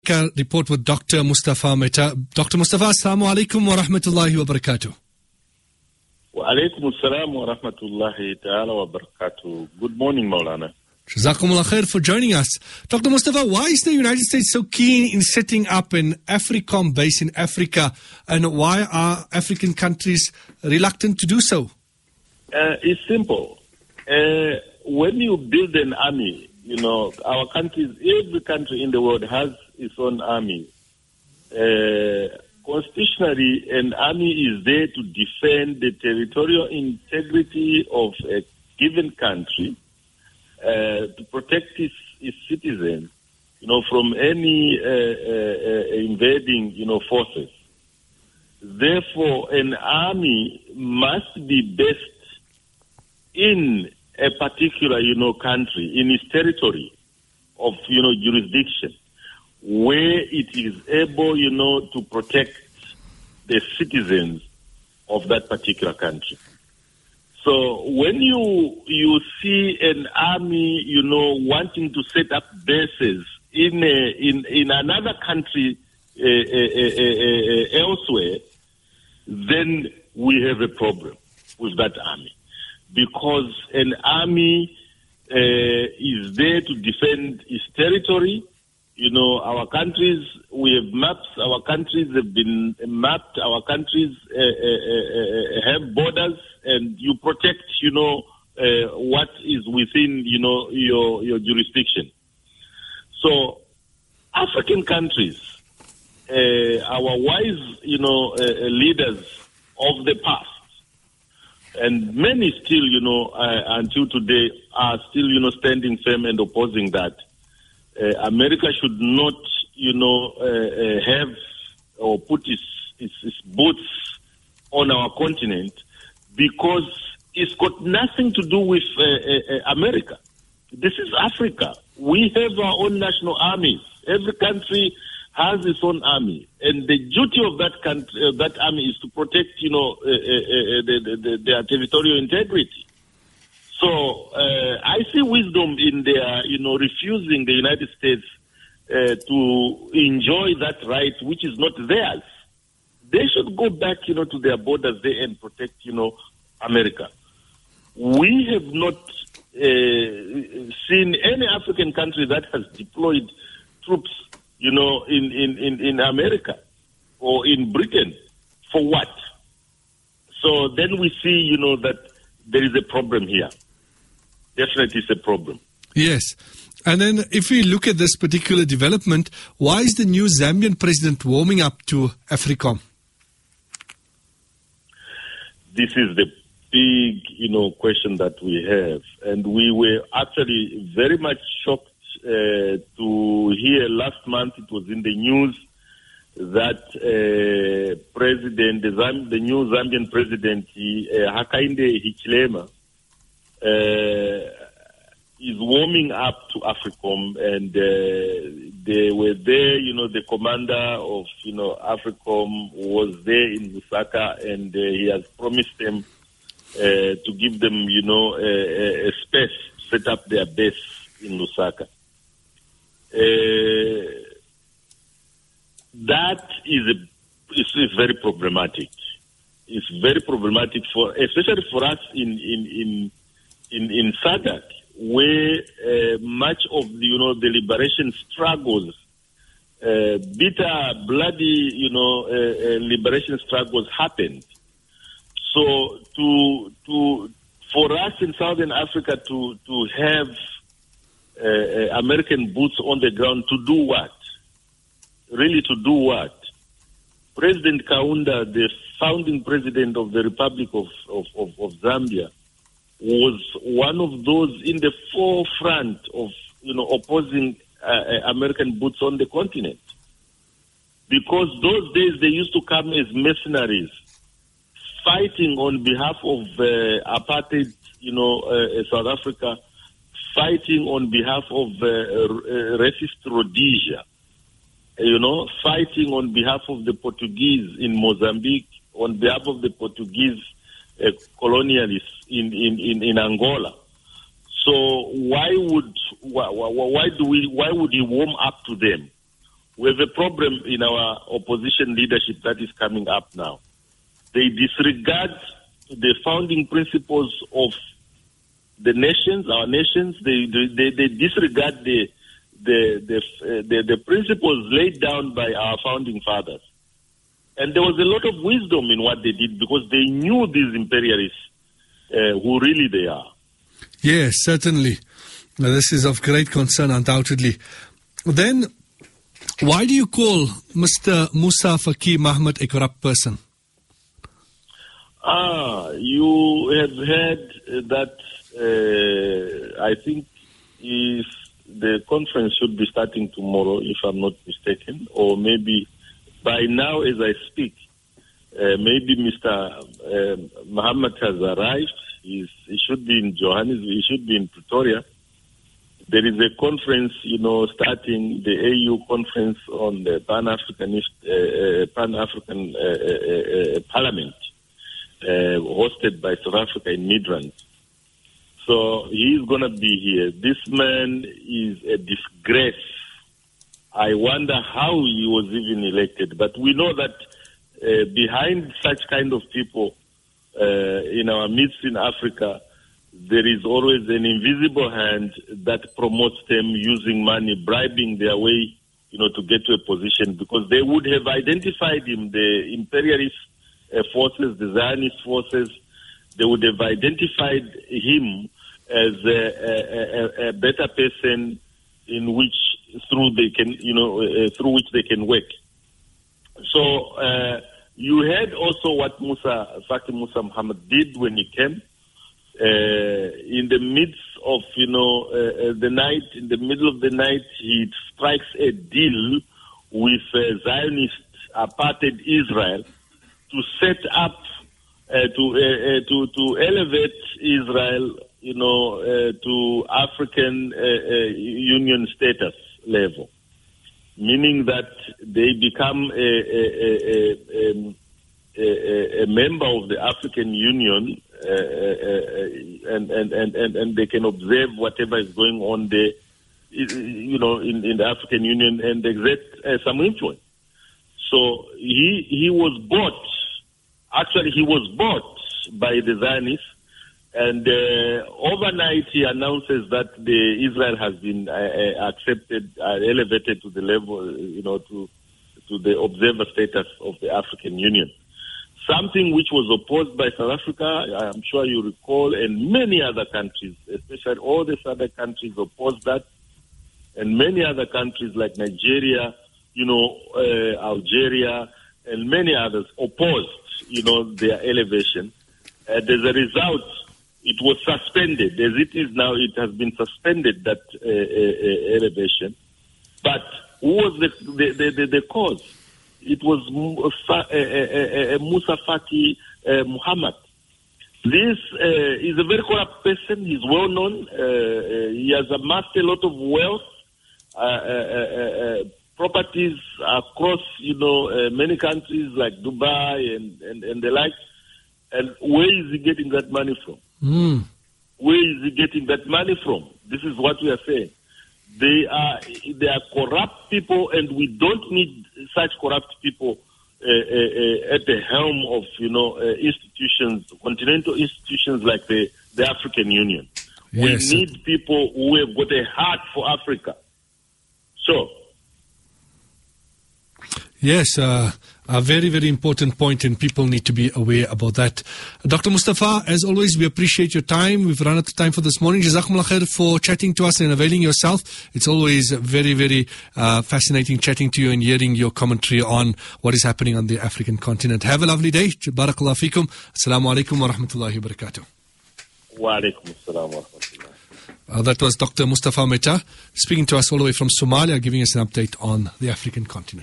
Report with Dr. Mustafa Mehta. Dr. Mustafa, assalamu alaikum wa rahmatullahi wa barakatuh. Wa alaikum assalam wa rahmatullahi ta'ala wa barakatuh. Good morning, Maulana. Jazakumullah khair for joining us. Dr. Mustafa, why is the United States so keen in setting up an AFRICOM base in Africa, and why are African countries reluctant to do so? It's simple. When you build an army, our countries, every country in the world has its own army. Constitutionally, an army is there to defend the territorial integrity of a given country, to protect its citizens, from any invading, forces. Therefore, an army must be based in a particular, country, in its territory of, jurisdiction, where it is able, to protect the citizens of that particular country. So when you see an army, wanting to set up bases in another country elsewhere, then we have a problem with that army. Because an army is there to defend its territory. Our countries, we have maps, our countries have been mapped, our countries have borders, and you protect, what is within, your jurisdiction. So, African countries, our wise, leaders of the past, and many still, until today, are still, standing firm and opposing that. America should not, have or put its boots on our continent, because it's got nothing to do with America. This is Africa. We have our own national armies. Every country has its own army, and the duty of that country, that army, is to protect, their territorial integrity. So I see wisdom in their, refusing the United States to enjoy that right, which is not theirs. They should go back, to their borders there and protect, America. We have not seen any African country that has deployed troops, in America or in Britain. For what? So then we see, that there is a problem here. Definitely it's a problem. Yes. And then if we look at this particular development, why is the new Zambian president warming up to AFRICOM? This is the big, question that we have. And we were actually very much shocked to hear last month, it was in the news, that the new Zambian president, Hakainde Hichilema, is warming up to AFRICOM, and they were there, the commander of, AFRICOM was there in Lusaka, and he has promised them to give them, a space to set up their base in Lusaka. That is very problematic. It's very problematic especially for us in SADC, where much of the liberation struggles, bitter, bloody, liberation struggles happened. So for us in Southern Africa to have American boots on the ground, to do what? Really, to do what? President Kaunda, the founding president of the Republic of Zambia, was one of those in the forefront of, opposing American boots on the continent. Because those days they used to come as mercenaries, fighting on behalf of apartheid, South Africa, fighting on behalf of racist Rhodesia, fighting on behalf of the Portuguese in Mozambique, on behalf of the Portuguese colonialists in Angola. So why would he warm up to them? we have a problem in our opposition leadership that is coming up now. They disregard the founding principles of the nations, our nations. They disregard the principles laid down by our founding fathers. And there was a lot of wisdom in what they did because they knew these imperialists who really they are. Yes, certainly. This is of great concern, undoubtedly. Then, why do you call Mr. Musa Faki Mahamat a corrupt person? You have heard that I think if the conference should be starting tomorrow, if I'm not mistaken, or maybe by now as I speak, maybe Mr. Mahamat has arrived. He should be in Johannesburg, he should be in Pretoria. There is a conference, starting the AU conference on the Pan-African Parliament, hosted by South Africa in Midrand. So he's going to be here. This man is a disgrace. I wonder how he was even elected. But we know that behind such kind of people in our midst in Africa, there is always an invisible hand that promotes them using money, bribing their way, to get to a position, because they would have identified him, the imperialist forces, the Zionist forces. They would have identified him as a better person in which through which they can work. So you heard also what Faki Musa Mahamat did when he came. In the midst of the night, in the middle of the night, he strikes a deal with Zionist apartheid Israel to set up to elevate Israel, to African Union status level, meaning that they become a member of the African Union, and they can observe whatever is going on there, in the African Union, and exert some influence. So he was bought. Actually, he was bought by the Zionists, and overnight he announces that Israel has been accepted, elevated to the level, to the observer status of the African Union. Something which was opposed by South Africa, I'm sure you recall, and many other countries, especially all these other countries opposed that, and many other countries like Nigeria, Algeria, and many others opposed, their elevation. As a result, it was suspended. As it is now, it has been suspended, that elevation. But who was the cause? It was Musa Faki Mahamat. This is a very corrupt person. He's well known. He has amassed a lot of wealth, properties across, many countries like Dubai and the like. And where is he getting that money from? Where is he getting that money from? This is what we are saying. They are corrupt people, and we don't need such corrupt people at the helm of institutions, continental institutions like the African Union. Yes. We need people who have got a heart for Africa. So. Yes, a very, very important point, and people need to be aware about that. Dr. Mustafa, as always, we appreciate your time. We've run out of time for this morning. Jazakumullah khair for chatting to us and availing yourself. It's always very, very fascinating chatting to you and hearing your commentary on what is happening on the African continent. Have a lovely day. Barakallahu feekum. Assalamu alaikum wa rahmatullahi wa barakatuh. Wa alaikum assalam wa rahmatullah. That was Dr. Mustafa Mehta speaking to us all the way from Somalia, giving us an update on the African continent.